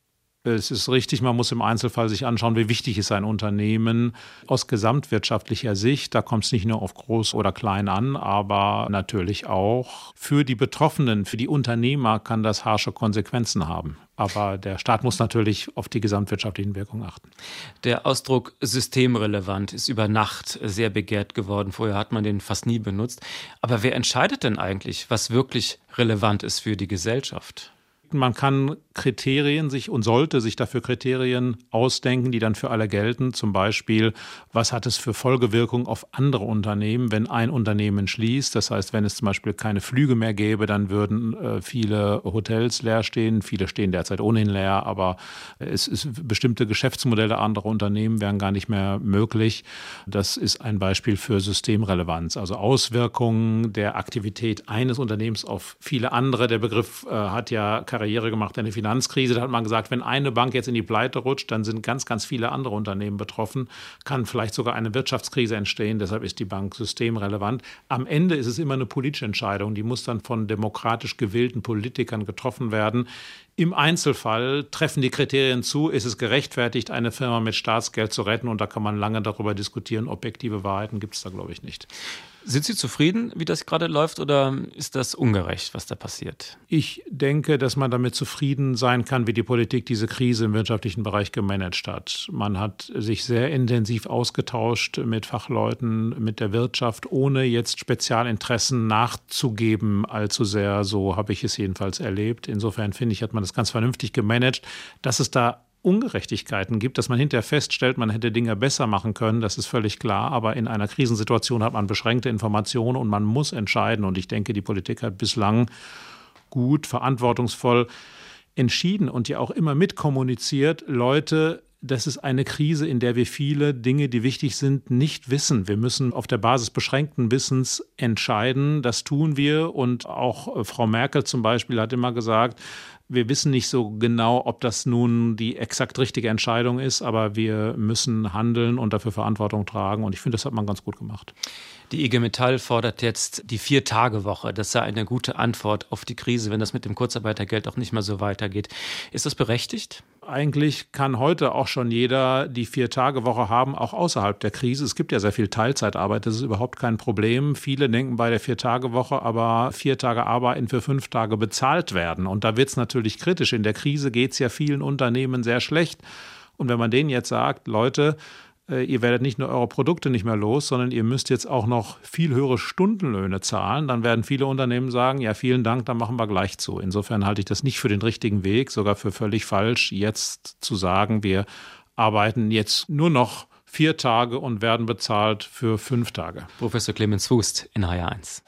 Es ist richtig, man muss im Einzelfall sich anschauen, wie wichtig ist ein Unternehmen aus gesamtwirtschaftlicher Sicht. Da kommt es nicht nur auf groß oder klein an, aber natürlich auch für die Betroffenen, für die Unternehmer kann das harsche Konsequenzen haben. Aber der Staat muss natürlich auf die gesamtwirtschaftlichen Wirkungen achten. Der Ausdruck systemrelevant ist über Nacht sehr begehrt geworden. Vorher hat man den fast nie benutzt. Aber wer entscheidet denn eigentlich, was wirklich relevant ist für die Gesellschaft? Man kann Kriterien sich und sollte sich dafür Kriterien ausdenken, die dann für alle gelten. Zum Beispiel, was hat es für Folgewirkungen auf andere Unternehmen, wenn ein Unternehmen schließt? Das heißt, wenn es zum Beispiel keine Flüge mehr gäbe, dann würden äh, viele Hotels leer stehen. Viele stehen derzeit ohnehin leer, aber es ist bestimmte Geschäftsmodelle anderer Unternehmen wären gar nicht mehr möglich. Das ist ein Beispiel für Systemrelevanz, also Auswirkungen der Aktivität eines Unternehmens auf viele andere. Der Begriff äh, hat ja Karriere gemacht in der Finanzkrise. Da hat man gesagt, wenn eine Bank jetzt in die Pleite rutscht, dann sind ganz, ganz viele andere Unternehmen betroffen. Kann vielleicht sogar eine Wirtschaftskrise entstehen. Deshalb ist die Bank systemrelevant. Am Ende ist es immer eine politische Entscheidung. Die muss dann von demokratisch gewählten Politikern getroffen werden. Im Einzelfall treffen die Kriterien zu, ist es gerechtfertigt, eine Firma mit Staatsgeld zu retten? Und da kann man lange darüber diskutieren. Objektive Wahrheiten gibt es da, glaube ich, nicht. Sind Sie zufrieden, wie das gerade läuft, oder ist das ungerecht, was da passiert? Ich denke, dass man damit zufrieden sein kann, wie die Politik diese Krise im wirtschaftlichen Bereich gemanagt hat. Man hat sich sehr intensiv ausgetauscht mit Fachleuten, mit der Wirtschaft, ohne jetzt Spezialinteressen nachzugeben allzu sehr. So habe ich es jedenfalls erlebt. Insofern finde ich, hat man das ganz vernünftig gemanagt. Dass es da Ungerechtigkeiten gibt, dass man hinterher feststellt, man hätte Dinge besser machen können, das ist völlig klar. Aber in einer Krisensituation hat man beschränkte Informationen und man muss entscheiden. Und ich denke, die Politik hat bislang gut, verantwortungsvoll entschieden und ja auch immer mitkommuniziert, Leute, das ist eine Krise, in der wir viele Dinge, die wichtig sind, nicht wissen. Wir müssen auf der Basis beschränkten Wissens entscheiden. Das tun wir. Und auch Frau Merkel zum Beispiel hat immer gesagt, wir wissen nicht so genau, ob das nun die exakt richtige Entscheidung ist, aber wir müssen handeln und dafür Verantwortung tragen. Und ich finde, das hat man ganz gut gemacht. Die I G Metall fordert jetzt die Vier-Tage-Woche. Das sei eine gute Antwort auf die Krise, wenn das mit dem Kurzarbeitergeld auch nicht mehr so weitergeht. Ist das berechtigt? Eigentlich kann heute auch schon jeder die Vier-Tage-Woche haben, auch außerhalb der Krise. Es gibt ja sehr viel Teilzeitarbeit, das ist überhaupt kein Problem. Viele denken bei der Vier-Tage-Woche, aber vier Tage arbeiten für fünf Tage bezahlt werden. Und da wird es natürlich kritisch. In der Krise geht es ja vielen Unternehmen sehr schlecht. Und wenn man denen jetzt sagt, Leute, ihr werdet nicht nur eure Produkte nicht mehr los, sondern ihr müsst jetzt auch noch viel höhere Stundenlöhne zahlen, dann werden viele Unternehmen sagen, ja, vielen Dank, dann machen wir gleich zu. Insofern halte ich das nicht für den richtigen Weg, sogar für völlig falsch, jetzt zu sagen, wir arbeiten jetzt nur noch vier Tage und werden bezahlt für fünf Tage. Professor Clemens Fußt in H R eins.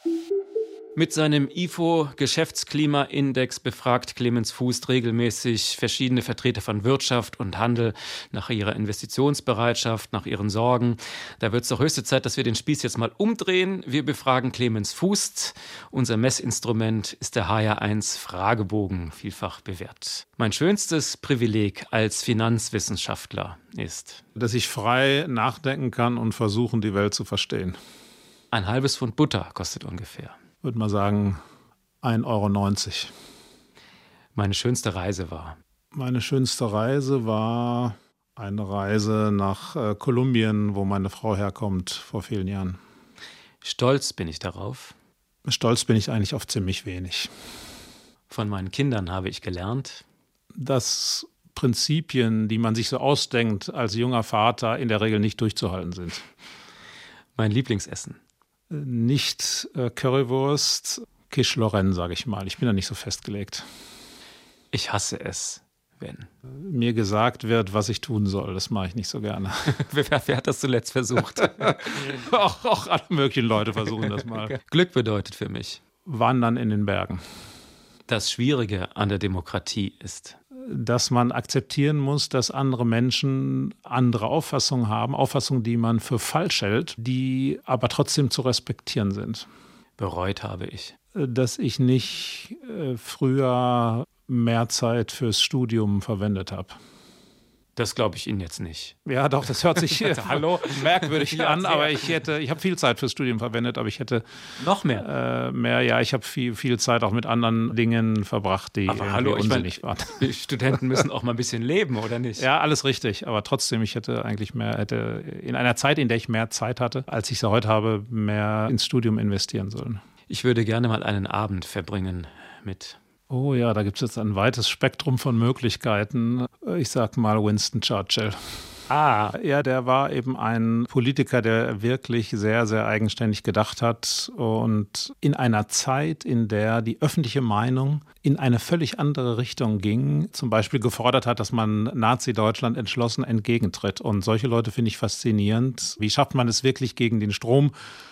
Mit seinem I F O-Geschäftsklimaindex befragt Clemens Fußt regelmäßig verschiedene Vertreter von Wirtschaft und Handel nach ihrer Investitionsbereitschaft, nach ihren Sorgen. Da wird es doch höchste Zeit, dass wir den Spieß jetzt mal umdrehen. Wir befragen Clemens Fußt. Unser Messinstrument ist der H R eins Fragebogen, vielfach bewährt. Mein schönstes Privileg als Finanzwissenschaftler ist, dass ich frei nachdenken kann und versuchen, die Welt zu verstehen. Ein halbes Pfund Butter kostet ungefähr. Ich würde mal sagen, ein Euro neunzig. Meine schönste Reise war? Meine schönste Reise war eine Reise nach äh, Kolumbien, wo meine Frau herkommt, vor vielen Jahren. Stolz bin ich darauf? Stolz bin ich eigentlich auf ziemlich wenig. Von meinen Kindern habe ich gelernt, dass Prinzipien, die man sich so ausdenkt als junger Vater, in der Regel nicht durchzuhalten sind. Mein Lieblingsessen? Nicht äh, Currywurst, Quiche Lorraine, sage ich mal. Ich bin da nicht so festgelegt. Ich hasse es, wenn mir gesagt wird, was ich tun soll. Das mache ich nicht so gerne. wer, wer hat das zuletzt versucht? auch, auch alle möglichen Leute versuchen das mal. Glück bedeutet für mich Wandern in den Bergen. Das Schwierige an der Demokratie ist, dass man akzeptieren muss, dass andere Menschen andere Auffassungen haben, Auffassungen, die man für falsch hält, die aber trotzdem zu respektieren sind. Bereut habe ich, dass ich nicht äh, früher mehr Zeit fürs Studium verwendet habe. Das glaube ich Ihnen jetzt nicht. Ja, doch, das hört sich Hallo? merkwürdig Ja, an, sehr. aber ich hätte, ich habe viel Zeit fürs Studium verwendet, aber ich hätte noch mehr. Äh, mehr, ja, ich habe viel, viel Zeit auch mit anderen Dingen verbracht, die aber hallo, unsinnig ich mein, waren. Studenten müssen auch mal ein bisschen leben, oder nicht? Ja, alles richtig, aber trotzdem, ich hätte eigentlich mehr, hätte in einer Zeit, in der ich mehr Zeit hatte, als ich sie heute habe, mehr ins Studium investieren sollen. Ich würde gerne mal einen Abend verbringen mit... Oh ja, da gibt es jetzt ein weites Spektrum von Möglichkeiten. Ich sag mal Winston Churchill. Ah. Ja, der war eben ein Politiker, der wirklich sehr, sehr eigenständig gedacht hat und in einer Zeit, in der die öffentliche Meinung in eine völlig andere Richtung ging, zum Beispiel gefordert hat, dass man Nazi-Deutschland entschlossen entgegentritt. Und solche Leute finde ich faszinierend. Wie schafft man es wirklich, gegen den Strom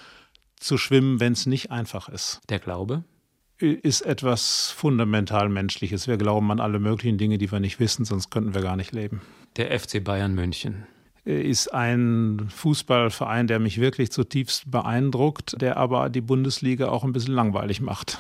zu schwimmen, wenn es nicht einfach ist? Der Glaube? Ist etwas fundamental Menschliches. Wir glauben an alle möglichen Dinge, die wir nicht wissen, sonst könnten wir gar nicht leben. Der F C Bayern München ist ein Fußballverein, der mich wirklich zutiefst beeindruckt, der aber die Bundesliga auch ein bisschen langweilig macht.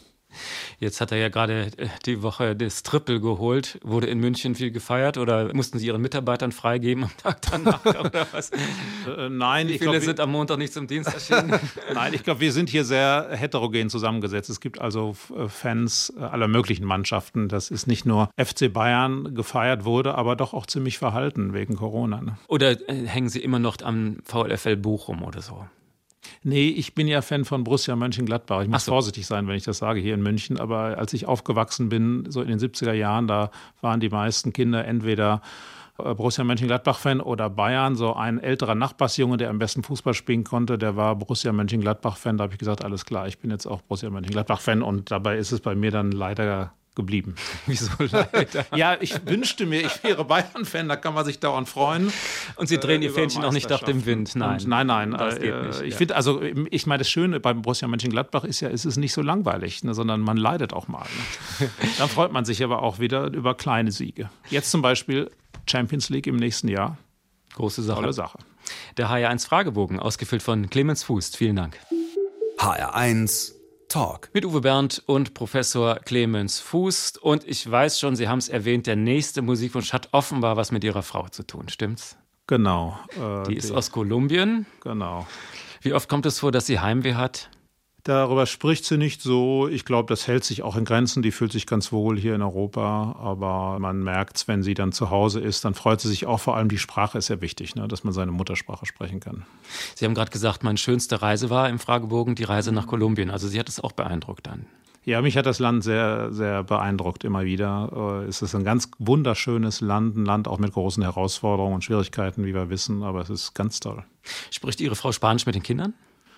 Jetzt hat er ja gerade die Woche das Triple geholt. Wurde in München viel gefeiert oder mussten Sie Ihren Mitarbeitern freigeben am Tag danach oder was? Äh, nein, Wie ich viele glaub, sind am Montag nicht zum Dienst erschienen? Nein, ich glaube, wir sind hier sehr heterogen zusammengesetzt. Es gibt also Fans aller möglichen Mannschaften. Das ist nicht nur F C Bayern gefeiert wurde, aber doch auch ziemlich verhalten wegen Corona. Ne? Oder äh, hängen Sie immer noch am VfL Bochum oder so? Nee, ich bin ja Fan von Borussia Mönchengladbach. Ich muss so. vorsichtig sein, wenn ich das sage hier in München. Aber als ich aufgewachsen bin, so in den siebziger Jahren, da waren die meisten Kinder entweder Borussia Mönchengladbach-Fan oder Bayern. So ein älterer Nachbarsjunge, der am besten Fußball spielen konnte, der war Borussia Mönchengladbach-Fan. Da habe ich gesagt, alles klar, ich bin jetzt auch Borussia Mönchengladbach-Fan. Und dabei ist es bei mir dann leider geblieben. Wieso leider? Ja, ich wünschte mir, ich wäre Bayern-Fan, da kann man sich dauernd freuen. Und Sie drehen äh, Ihr Fähnchen auch nicht nach dem Wind? Nein, Und nein, nein. Das geht äh, nicht, ich ja. finde, also ich meine, das Schöne beim Borussia Mönchengladbach ist ja, es ist nicht so langweilig, ne, sondern man leidet auch mal. Ne? Dann freut man sich aber auch wieder über kleine Siege. Jetzt zum Beispiel Champions League im nächsten Jahr. Große Sache. Tolle Sache. Der H R eins Fragebogen, ausgefüllt von Clemens Fuß. Vielen Dank. H R eins Talk. Mit Uwe Bernd und Professor Clemens Fuß. Und ich weiß schon, Sie haben es erwähnt, der nächste Musikwunsch hat offenbar was mit Ihrer Frau zu tun, stimmt's? Genau. Äh, die ist die, aus Kolumbien. Genau. Wie oft kommt es vor, dass sie Heimweh hat? Darüber spricht sie nicht so. Ich glaube, das hält sich auch in Grenzen. Die fühlt sich ganz wohl hier in Europa. Aber man merkt es, wenn sie dann zu Hause ist, dann freut sie sich auch. Vor allem die Sprache ist ja wichtig, ne? Dass man seine Muttersprache sprechen kann. Sie haben gerade gesagt, meine schönste Reise war im Fragebogen die Reise nach Kolumbien. Also Sie hat es auch beeindruckt dann. Ja, mich hat das Land sehr, sehr beeindruckt immer wieder. Es ist ein ganz wunderschönes Land, ein Land auch mit großen Herausforderungen und Schwierigkeiten, wie wir wissen. Aber es ist ganz toll. Spricht Ihre Frau Spanisch mit den Kindern?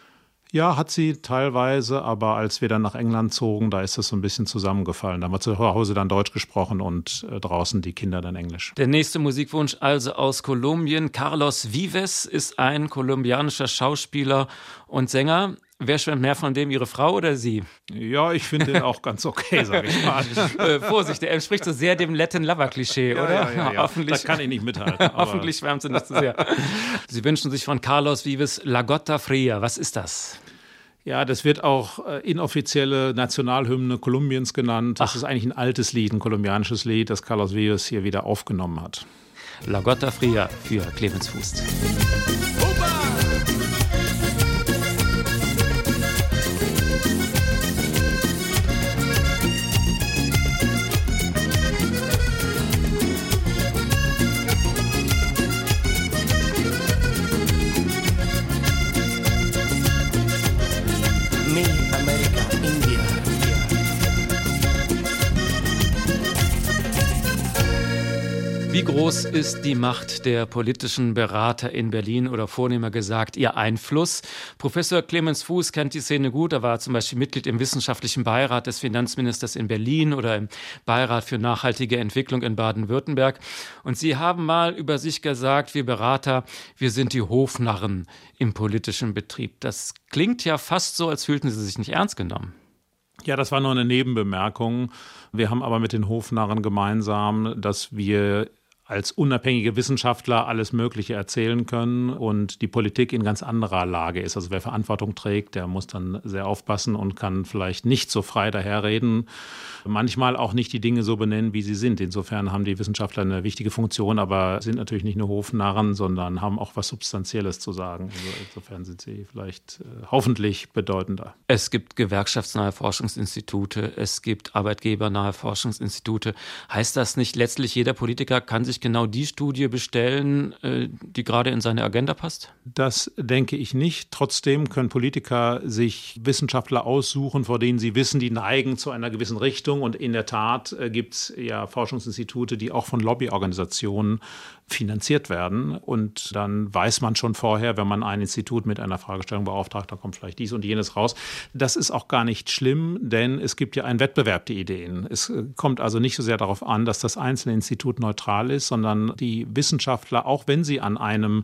Ja, hat sie teilweise, aber als wir dann nach England zogen, da ist das so ein bisschen zusammengefallen. Da haben wir zu Hause dann Deutsch gesprochen und äh, draußen die Kinder dann Englisch. Der nächste Musikwunsch also aus Kolumbien. Carlos Vives ist ein kolumbianischer Schauspieler und Sänger. Wer schwärmt mehr von dem, Ihre Frau oder Sie? Ja, ich finde den auch ganz okay, sage ich mal. äh, Vorsicht, er entspricht so sehr dem Latin-Lover-Klischee, ja, oder? Ja, ja, ja. Hoffentlich, da kann ich nicht mithalten. Hoffentlich schwärmt sie nicht zu sehr. Sie wünschen sich von Carlos Vives La Gota Fria. Was ist das? Ja, das wird auch äh, inoffizielle Nationalhymne Kolumbiens genannt. Das Ach. ist eigentlich ein altes Lied, ein kolumbianisches Lied, das Carlos Vives hier wieder aufgenommen hat. La Gota Fria für Clemens Fuß. Wie groß ist die Macht der politischen Berater in Berlin oder vornehmer gesagt ihr Einfluss? Professor Clemens Fuß kennt die Szene gut. Er war zum Beispiel Mitglied im wissenschaftlichen Beirat des Finanzministers in Berlin oder im Beirat für nachhaltige Entwicklung in Baden-Württemberg. Und Sie haben mal über sich gesagt, wir Berater, wir sind die Hofnarren im politischen Betrieb. Das klingt ja fast so, als fühlten Sie sich nicht ernst genommen. Ja, das war nur eine Nebenbemerkung. Wir haben aber mit den Hofnarren gemeinsam, dass wir als unabhängige Wissenschaftler alles Mögliche erzählen können und die Politik in ganz anderer Lage ist. Also wer Verantwortung trägt, der muss dann sehr aufpassen und kann vielleicht nicht so frei daherreden. Manchmal auch nicht die Dinge so benennen, wie sie sind. Insofern haben die Wissenschaftler eine wichtige Funktion, aber sind natürlich nicht nur Hofnarren, sondern haben auch was Substanzielles zu sagen. Also insofern sind sie vielleicht äh, hoffentlich bedeutender. Es gibt gewerkschaftsnahe Forschungsinstitute, es gibt arbeitgebernahe Forschungsinstitute. Heißt das nicht, letztlich jeder Politiker kann sich genau die Studie bestellen, die gerade in seine Agenda passt? Das denke ich nicht. Trotzdem können Politiker sich Wissenschaftler aussuchen, vor denen sie wissen, die neigen zu einer gewissen Richtung. Und in der Tat gibt es ja Forschungsinstitute, die auch von Lobbyorganisationen finanziert werden. Und dann weiß man schon vorher, wenn man ein Institut mit einer Fragestellung beauftragt, da kommt vielleicht dies und jenes raus. Das ist auch gar nicht schlimm, denn es gibt ja einen Wettbewerb der Ideen. Es kommt also nicht so sehr darauf an, dass das einzelne Institut neutral ist, sondern die Wissenschaftler, auch wenn sie an einem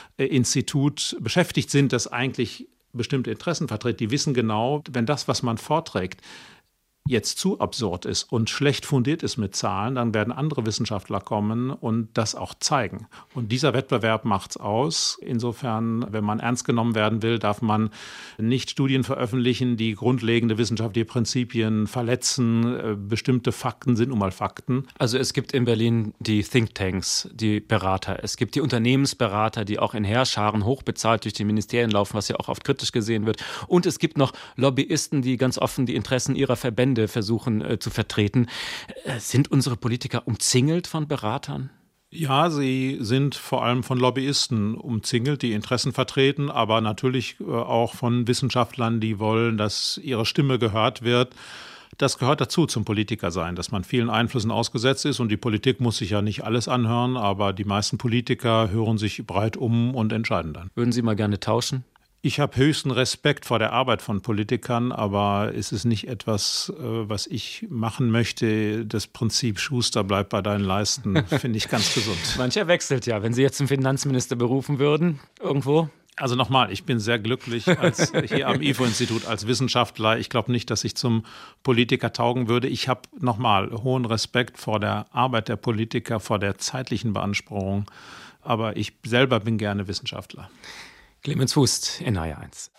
Institut beschäftigt sind, das eigentlich bestimmte Interessen vertritt, die wissen genau, wenn das, was man vorträgt, jetzt zu absurd ist und schlecht fundiert ist mit Zahlen, dann werden andere Wissenschaftler kommen und das auch zeigen. Und dieser Wettbewerb macht's aus. Insofern, wenn man ernst genommen werden will, darf man nicht Studien veröffentlichen, die grundlegende wissenschaftliche Prinzipien verletzen. Bestimmte Fakten sind nun mal Fakten. Also es gibt in Berlin die Thinktanks, die Berater. Es gibt die Unternehmensberater, die auch in Heerscharen hochbezahlt durch die Ministerien laufen, was ja auch oft kritisch gesehen wird. Und es gibt noch Lobbyisten, die ganz offen die Interessen ihrer Verbände versuchen äh, zu vertreten. Äh, sind unsere Politiker umzingelt von Beratern? Ja, sie sind vor allem von Lobbyisten umzingelt, die Interessen vertreten, aber natürlich äh, auch von Wissenschaftlern, die wollen, dass ihre Stimme gehört wird. Das gehört dazu zum Politiker sein, dass man vielen Einflüssen ausgesetzt ist und die Politik muss sich ja nicht alles anhören, aber die meisten Politiker hören sich breit um und entscheiden dann. Würden Sie mal gerne tauschen? Ich habe höchsten Respekt vor der Arbeit von Politikern, aber es ist nicht etwas, was ich machen möchte. Das Prinzip Schuster bleibt bei deinen Leisten, finde ich ganz gesund. Mancher wechselt ja, wenn Sie jetzt zum Finanzminister berufen würden, irgendwo. Also nochmal, ich bin sehr glücklich als hier am I F O-Institut als Wissenschaftler. Ich glaube nicht, dass ich zum Politiker taugen würde. Ich habe nochmal hohen Respekt vor der Arbeit der Politiker, vor der zeitlichen Beanspruchung. Aber ich selber bin gerne Wissenschaftler. Clemens Fuß in H R eins.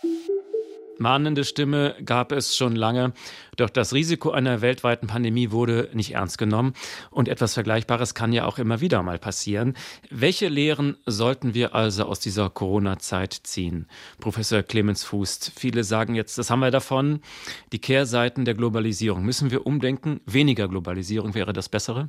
Mahnende Stimme gab es schon lange, doch das Risiko einer weltweiten Pandemie wurde nicht ernst genommen. Und etwas Vergleichbares kann ja auch immer wieder mal passieren. Welche Lehren sollten wir also aus dieser Corona-Zeit ziehen? Professor Clemens Fuß, viele sagen jetzt, das haben wir davon, die Kehrseiten der Globalisierung. Müssen wir umdenken? Weniger Globalisierung wäre das Bessere?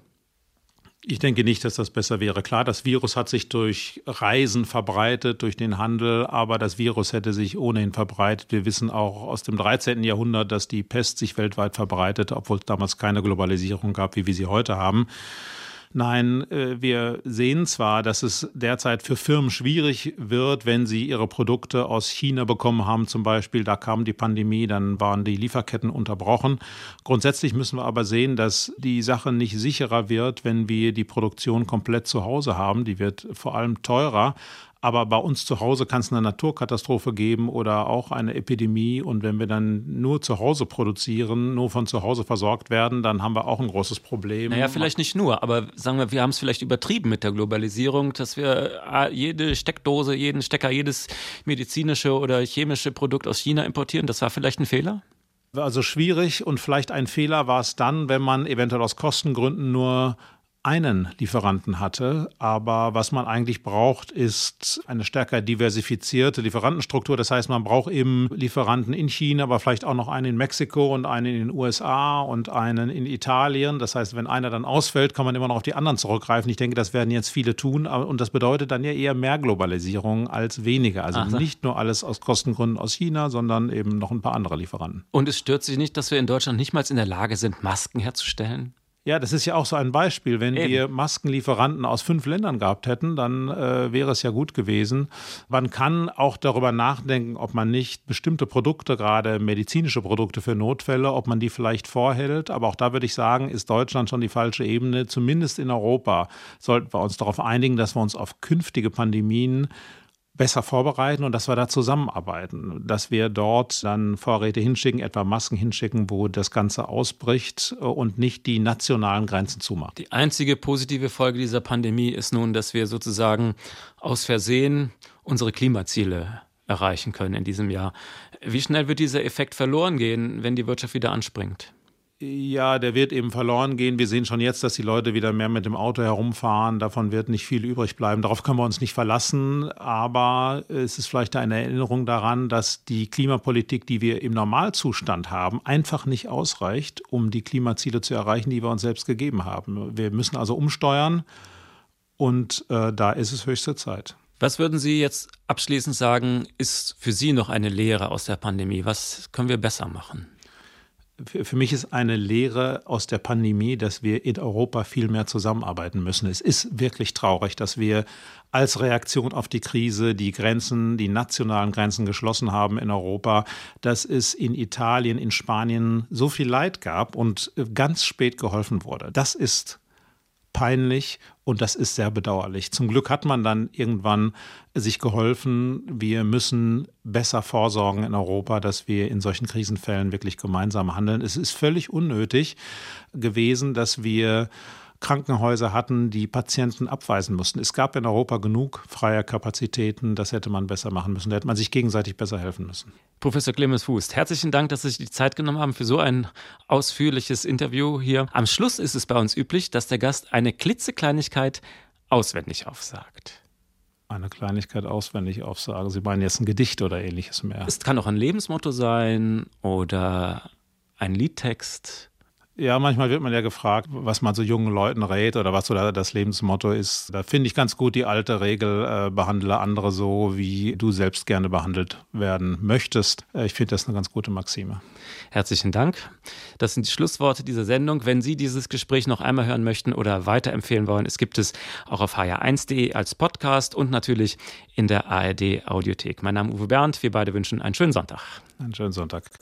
Ich denke nicht, dass das besser wäre. Klar, das Virus hat sich durch Reisen verbreitet, durch den Handel, aber das Virus hätte sich ohnehin verbreitet. Wir wissen auch aus dem dreizehnten Jahrhundert, dass die Pest sich weltweit verbreitete, obwohl es damals keine Globalisierung gab, wie wir sie heute haben. Nein, wir sehen zwar, dass es derzeit für Firmen schwierig wird, wenn sie ihre Produkte aus China bekommen haben, zum Beispiel, da kam die Pandemie, dann waren die Lieferketten unterbrochen. Grundsätzlich müssen wir aber sehen, dass die Sache nicht sicherer wird, wenn wir die Produktion komplett zu Hause haben. Die wird vor allem teurer. Aber bei uns zu Hause kann es eine Naturkatastrophe geben oder auch eine Epidemie. Und wenn wir dann nur zu Hause produzieren, nur von zu Hause versorgt werden, dann haben wir auch ein großes Problem. Naja, vielleicht nicht nur, aber sagen wir, wir haben es vielleicht übertrieben mit der Globalisierung, dass wir jede Steckdose, jeden Stecker, jedes medizinische oder chemische Produkt aus China importieren. Das war vielleicht ein Fehler? Also schwierig und vielleicht ein Fehler war es dann, wenn man eventuell aus Kostengründen nur einen Lieferanten hatte. Aber was man eigentlich braucht, ist eine stärker diversifizierte Lieferantenstruktur. Das heißt, man braucht eben Lieferanten in China, aber vielleicht auch noch einen in Mexiko und einen in den U S A und einen in Italien. Das heißt, wenn einer dann ausfällt, kann man immer noch auf die anderen zurückgreifen. Ich denke, das werden jetzt viele tun. Und das bedeutet dann ja eher mehr Globalisierung als weniger. Also Ach, nicht nur alles aus Kostengründen aus China, sondern eben noch ein paar andere Lieferanten. Und es stört Sie nicht, dass wir in Deutschland nicht mal in der Lage sind, Masken herzustellen? Ja, das ist ja auch so ein Beispiel. Wenn Eben. wir Maskenlieferanten aus fünf Ländern gehabt hätten, dann äh, wäre es ja gut gewesen. Man kann auch darüber nachdenken, ob man nicht bestimmte Produkte, gerade medizinische Produkte für Notfälle, ob man die vielleicht vorhält. Aber auch da würde ich sagen, ist Deutschland schon die falsche Ebene. Zumindest in Europa sollten wir uns darauf einigen, dass wir uns auf künftige Pandemien besser vorbereiten und dass wir da zusammenarbeiten, dass wir dort dann Vorräte hinschicken, etwa Masken hinschicken, wo das Ganze ausbricht und nicht die nationalen Grenzen zumachen. Die einzige positive Folge dieser Pandemie ist nun, dass wir sozusagen aus Versehen unsere Klimaziele erreichen können in diesem Jahr. Wie schnell wird dieser Effekt verloren gehen, wenn die Wirtschaft wieder anspringt? Ja, der wird eben verloren gehen. Wir sehen schon jetzt, dass die Leute wieder mehr mit dem Auto herumfahren. Davon wird nicht viel übrig bleiben. Darauf können wir uns nicht verlassen. Aber es ist vielleicht eine Erinnerung daran, dass die Klimapolitik, die wir im Normalzustand haben, einfach nicht ausreicht, um die Klimaziele zu erreichen, die wir uns selbst gegeben haben. Wir müssen also umsteuern und äh, da ist es höchste Zeit. Was würden Sie jetzt abschließend sagen, ist für Sie noch eine Lehre aus der Pandemie? Was können wir besser machen? Für mich ist eine Lehre aus der Pandemie, dass wir in Europa viel mehr zusammenarbeiten müssen. Es ist wirklich traurig, dass wir als Reaktion auf die Krise die Grenzen, die nationalen Grenzen geschlossen haben in Europa, dass es in Italien, in Spanien so viel Leid gab und ganz spät geholfen wurde. Das ist peinlich und das ist sehr bedauerlich. Zum Glück hat man dann irgendwann sich geholfen. Wir müssen besser vorsorgen in Europa, dass wir in solchen Krisenfällen wirklich gemeinsam handeln. Es ist völlig unnötig gewesen, dass wir Krankenhäuser hatten, die Patienten abweisen mussten. Es gab in Europa genug freie Kapazitäten, das hätte man besser machen müssen. Da hätte man sich gegenseitig besser helfen müssen. Professor Clemens Fuest, herzlichen Dank, dass Sie sich die Zeit genommen haben für so ein ausführliches Interview hier. Am Schluss ist es bei uns üblich, dass der Gast eine klitzekleinigkeit auswendig aufsagt. Eine Kleinigkeit auswendig aufsagen. Sie meinen jetzt ein Gedicht oder ähnliches mehr? Es kann auch ein Lebensmotto sein oder ein Liedtext. Ja, manchmal wird man ja gefragt, was man so jungen Leuten rät oder was so das Lebensmotto ist. Da finde ich ganz gut die alte Regel, äh, behandle andere so, wie du selbst gerne behandelt werden möchtest. Äh, ich finde das eine ganz gute Maxime. Herzlichen Dank. Das sind die Schlussworte dieser Sendung. Wenn Sie dieses Gespräch noch einmal hören möchten oder weiterempfehlen wollen, es gibt es auch auf h r eins punkt d e als Podcast und natürlich in der A R D Audiothek. Mein Name ist Uwe Bernd. Wir beide wünschen einen schönen Sonntag. Einen schönen Sonntag.